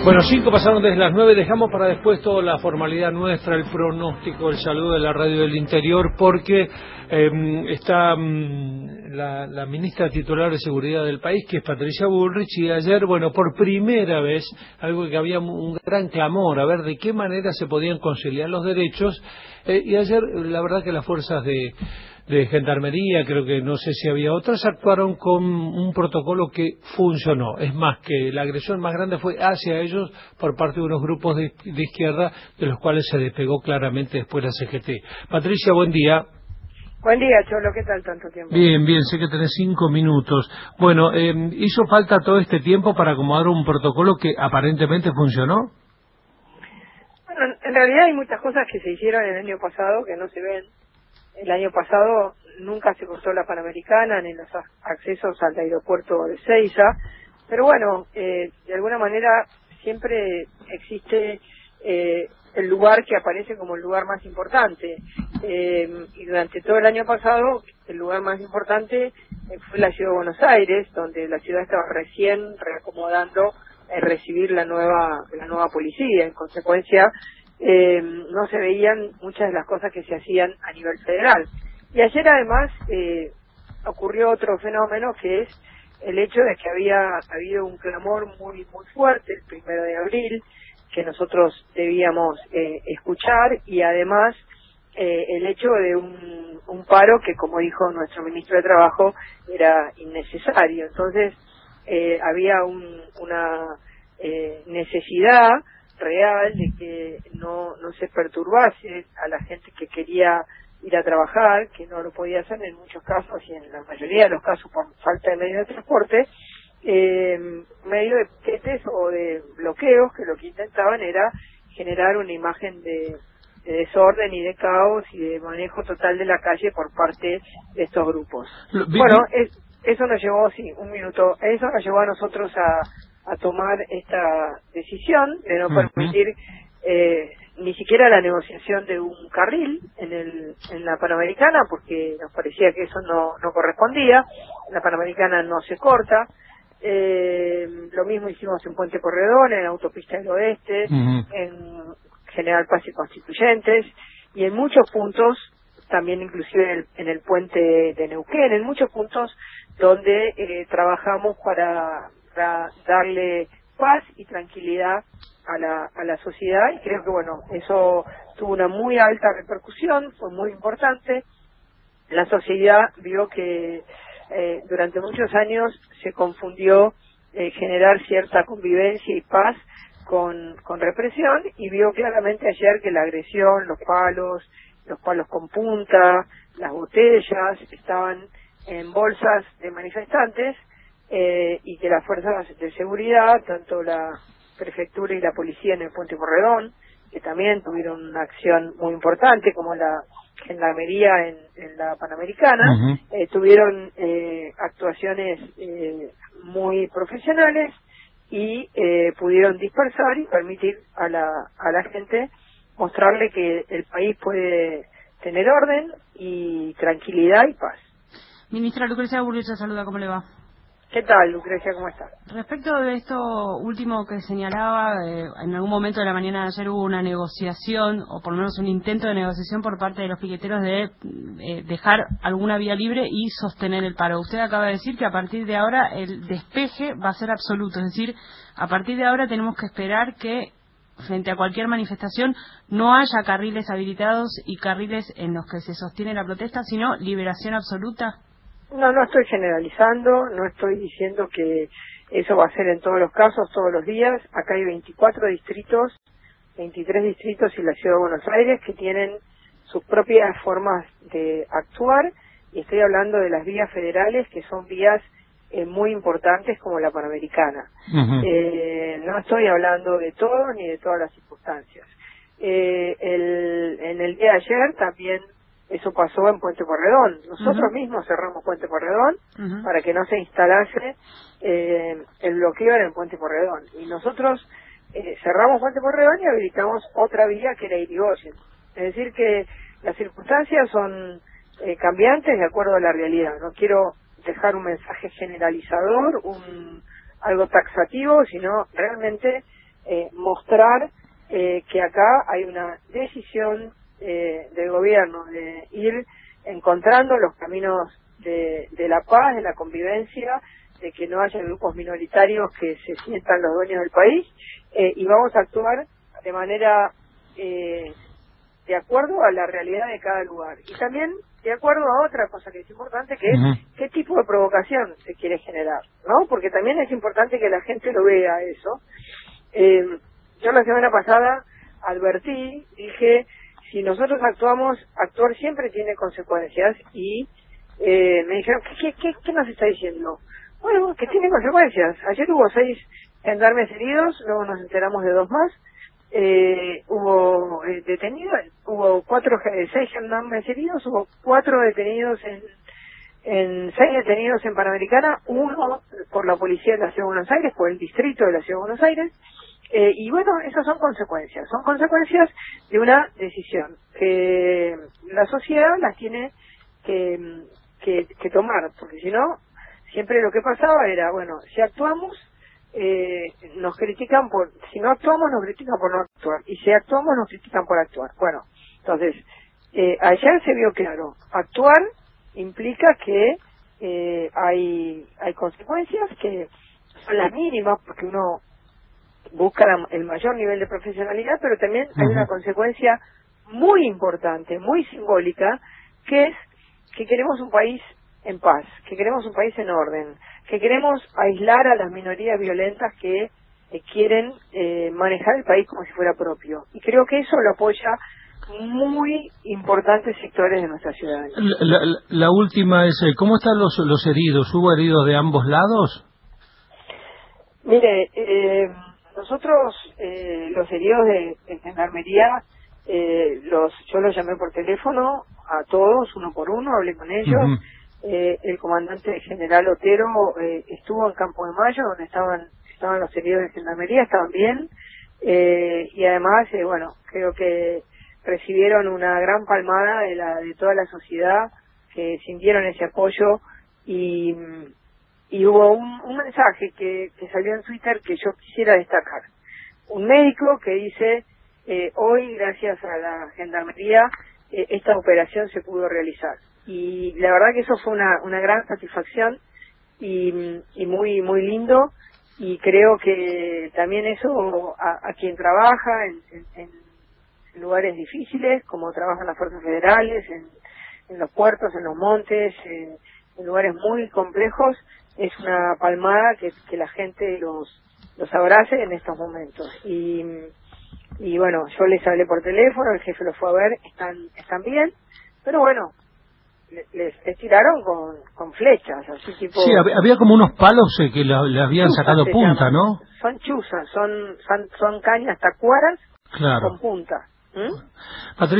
Bueno, 5 pasaron desde las 9, dejamos para después toda la formalidad nuestra, el pronóstico, el saludo de la radio del interior, porque está la ministra titular de Seguridad del país, que es Patricia Bullrich, y ayer, bueno, por primera vez, algo que había un gran clamor, a ver de qué manera se podían conciliar los derechos, y ayer, la verdad que las fuerzas de Gendarmería, creo que no sé si había otras, actuaron con un protocolo que funcionó. Es más, que la agresión más grande fue hacia ellos por parte de unos grupos de izquierda, de los cuales se despegó claramente después la CGT. Patricia, buen día. Buen día, Cholo, ¿qué tal tanto tiempo? Bien, bien, sé que tenés 5 minutos. Bueno, ¿hizo falta todo este tiempo para acomodar un protocolo que aparentemente funcionó? Bueno, en realidad hay muchas cosas que se hicieron el año pasado que no se ven. El año pasado nunca se cortó la Panamericana ni los accesos al aeropuerto de Ezeiza, pero bueno, de alguna manera siempre existe el lugar que aparece como el lugar más importante, y durante todo el año pasado el lugar más importante fue la ciudad de Buenos Aires, donde la ciudad estaba recién reacomodando recibir la nueva policía. En consecuencia, no se veían muchas de las cosas que se hacían a nivel federal. Y ayer además ocurrió otro fenómeno, que es el hecho de que había habido un clamor muy fuerte el 1 de abril, que nosotros debíamos escuchar, y además el hecho de un paro que, como dijo nuestro ministro de Trabajo, era innecesario. Entonces había una necesidad real de que no se perturbase a la gente que quería ir a trabajar, que no lo podía hacer en muchos casos, y en la mayoría de los casos por falta de medios de transporte, medio de piquetes o de bloqueos, que lo que intentaban era generar una imagen de desorden y de caos y de manejo total de la calle por parte de estos grupos. Bueno, eso nos llevó, eso nos llevó a nosotros a tomar esta decisión de no permitir ni siquiera la negociación de un carril en la Panamericana, porque nos parecía que eso no correspondía. La Panamericana no se corta. Lo mismo hicimos en Puente Porredón, en Autopista del Oeste, en General Paz y Constituyentes, y en muchos puntos, también inclusive en el puente de Neuquén, en muchos puntos donde trabajamos para darle paz y tranquilidad a la sociedad, y creo que bueno, eso tuvo una muy alta repercusión, fue muy importante. La sociedad vio que durante muchos años se confundió generar cierta convivencia y paz con represión, y vio claramente ayer que la agresión, los palos con punta, las botellas estaban en bolsas de manifestantes, y que las fuerzas de seguridad, tanto la prefectura y la policía en el Puente Porredón, que también tuvieron una acción muy importante, como la Gendarmería en la Panamericana, tuvieron actuaciones muy profesionales, y pudieron dispersar y permitir a la gente mostrarle que el país puede tener orden y tranquilidad y paz. Ministra Lucrecia Bullrich, saluda, ¿cómo le va? ¿Qué tal, Lucrecia? ¿Cómo estás? Respecto de esto último que señalaba, en algún momento de la mañana de ayer hubo una negociación, o por lo menos un intento de negociación por parte de los piqueteros de dejar alguna vía libre y sostener el paro. Usted acaba de decir que a partir de ahora el despeje va a ser absoluto, es decir, a partir de ahora tenemos que esperar que frente a cualquier manifestación no haya carriles habilitados y carriles en los que se sostiene la protesta, sino liberación absoluta. No estoy generalizando, no estoy diciendo que eso va a ser en todos los casos, todos los días. Acá hay 24 distritos, 23 distritos y la Ciudad de Buenos Aires, que tienen sus propias formas de actuar, y estoy hablando de las vías federales, que son vías muy importantes como la Panamericana. No estoy hablando de todo ni de todas las circunstancias. En el día de ayer también eso pasó en Puente Porredón. Nosotros mismos cerramos Puente Porredón para que no se instalase el bloqueo en el Puente Porredón. Y nosotros cerramos Puente Porredón y habilitamos otra vía, que era Irigoyen. Es decir, que las circunstancias son cambiantes de acuerdo a la realidad. No quiero dejar un mensaje generalizador, algo taxativo, sino realmente mostrar que acá hay una decisión del gobierno de ir encontrando los caminos de la paz, de la convivencia, de que no haya grupos minoritarios que se sientan los dueños del país, y vamos a actuar de manera de acuerdo a la realidad de cada lugar. Y también de acuerdo a otra cosa que es importante, que es qué tipo de provocación se quiere generar, ¿no? Porque también es importante que la gente lo vea eso. Yo la semana pasada advertí, dije, si nosotros actuamos, actuar siempre tiene consecuencias, y me dijeron, ¿qué nos está diciendo? Bueno, que tiene consecuencias. Ayer hubo 6 gendarmes heridos, luego nos enteramos de 2 más. Hubo detenidos, hubo 6 gendarmes heridos, hubo 4 detenidos en 6 detenidos en Panamericana, 1 por la policía de la Ciudad de Buenos Aires, por el distrito de la Ciudad de Buenos Aires, y bueno, esas son consecuencias de una decisión que la sociedad las tiene que tomar, porque si no, siempre lo que pasaba era, bueno, si actuamos, nos critican si no actuamos nos critican por no actuar, y si actuamos nos critican por actuar. Bueno, entonces ayer se vio claro, actuar implica que hay consecuencias que son las mínimas, porque uno busca el mayor nivel de profesionalidad, pero también hay una consecuencia muy importante, muy simbólica, que es que queremos un país en paz, que queremos un país en orden, que queremos aislar a las minorías violentas que quieren manejar el país como si fuera propio. Y creo que eso lo apoya muy importantes sectores de nuestra ciudadanía. La última es, ¿cómo están los heridos? ¿Hubo heridos de ambos lados? Mire, nosotros los heridos de gendarmería, yo los llamé por teléfono a todos, uno por uno, hablé con ellos. El comandante general Otero estuvo en Campo de Mayo, donde estaban los heridos de gendarmería, estaban bien, y además, bueno, creo que recibieron una gran palmada de toda la sociedad, que sintieron ese apoyo, y hubo un mensaje que salió en Twitter que yo quisiera destacar. Un médico que dice, hoy, gracias a la gendarmería, esta operación se pudo realizar. Y la verdad que eso fue una gran satisfacción y muy muy lindo, y creo que también eso a quien trabaja en lugares difíciles, como trabajan las fuerzas federales, en los puertos, en los montes, en lugares muy complejos, es una palmada que la gente los abrace en estos momentos. Y bueno, yo les hablé por teléfono, el jefe los fue a ver, están bien, pero bueno, les tiraron con flechas, así tipo... Sí, había como unos palos que le habían sacado punta, ¿no? Son chuzas, son cañas tacuaras, claro, con punta. Patricia.